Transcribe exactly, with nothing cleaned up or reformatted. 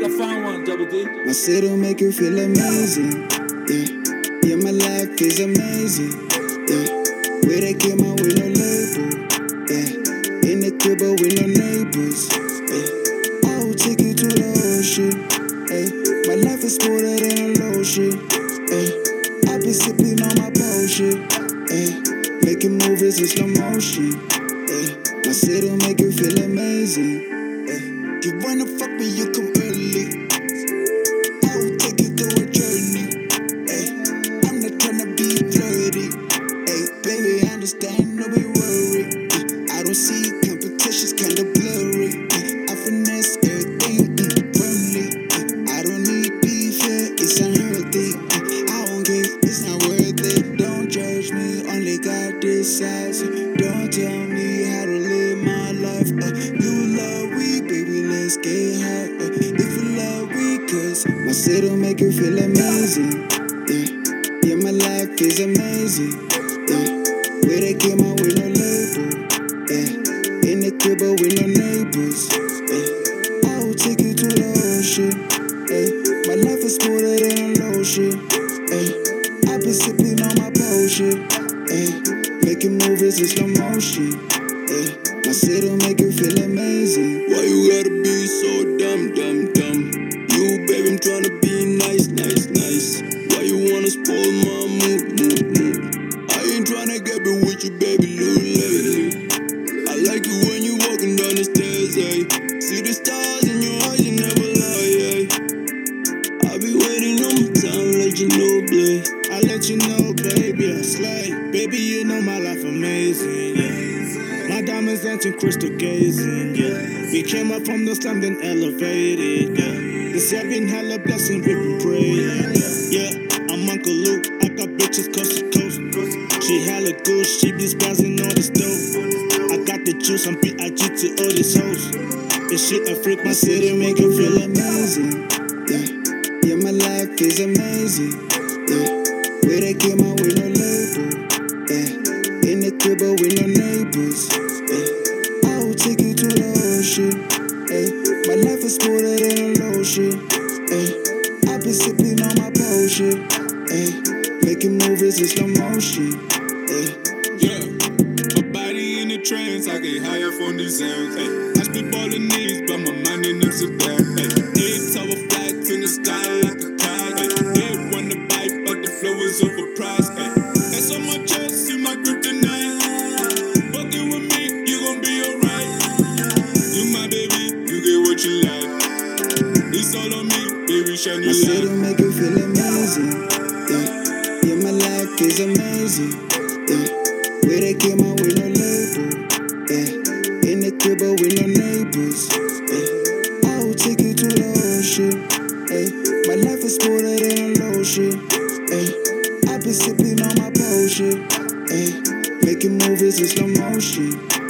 I found one, Double D. My city will make you feel amazing. Yeah, yeah, my life is amazing. Yeah, where they came out with no label. Yeah, in the crib but with no neighbors. Yeah, I will take you to the ocean. Hey, my life is smoother than a lotion. Hey, I've been sipping on my potion. Hey, making movies in slow motion. Hey, my city will make you feel amazing. Hey, you wanna fuck me, you come early. I will take you through a journey. Hey, I'm not tryna be flirty. Hey, baby, I understand, no be worried. I don't see competition's kinda blurry. I finesse everything firmly. I don't need beef, yeah, it's unhealthy. I don't care, it's not worth it. Don't judge me, only God decides. Don't tell me how to live my life. Uh, you love we, baby, let's get high. Uh, if you love we, cause my city will make you feel amazing. Yeah, yeah, my life is amazing. Yeah, where they came out with no label. Yeah, in the crib but with no neighbors. Yeah, I will take you to the ocean. Hey, my life is smoother than a lotion. Hey, I've been sipping on my potion. Hey, making movies in slow motion. Hey, my city will make you feel amazing. Why you gotta be so dumb, dumb, dumb? You, baby, I'm tryna be nice, nice, nice. Why you wanna spoil my mood, mood, mood? I ain't tryna get bit with you, baby, little lately. I like it when you walking down the stairs, ayy. See the stars in your eyes, you never lie, ayy. I be waiting on my time, let you know, babe. I let you know, baby, I slay. Baby, you know my life amazing, yeah. My diamonds dancing, crystal gazing, yeah. We came up from the slum, then elevated, yeah. This year been hella blessing, we've been praying, yeah. I'm Uncle Luke, I got bitches coast to coast. She hella good, she be spazzing on the stove. I got the juice, I'm B I G to all these hoes. This shit a freak, my city make you feel amazing. Yeah, yeah, my life is amazing. Yeah, where they came out with no label. Yeah, in the crib but with no neighbors. Yeah, I will take you to the ocean. Hey, my life is smoother than a lotion. Hey, I've been sipping on my potion. Hey, making movies in slow motion. Hey, Yeah, my body in a trance, I get higher from these sounds. Ay, I speak Balinese, but my mind in Amsterdam. Ay, eight tower flights in the sky like a kite. Ay, they want to bite, but the flow is overpriced. Ay, that's on my chest, see my kryptonite. Fucking with me, you gon' be alright. You my baby, you get what you like. It's all on me, baby, shine my your city light. make you feel amazing. Yeah, yeah, my life is amazing. Yeah, where they came out with no label. Yeah, in the crib but with no neighbors. Yeah, I will take you to the ocean. Hey, my life is smoother than a lotion. Hey, I've been sipping on my potion. Hey, making movies in slow motion.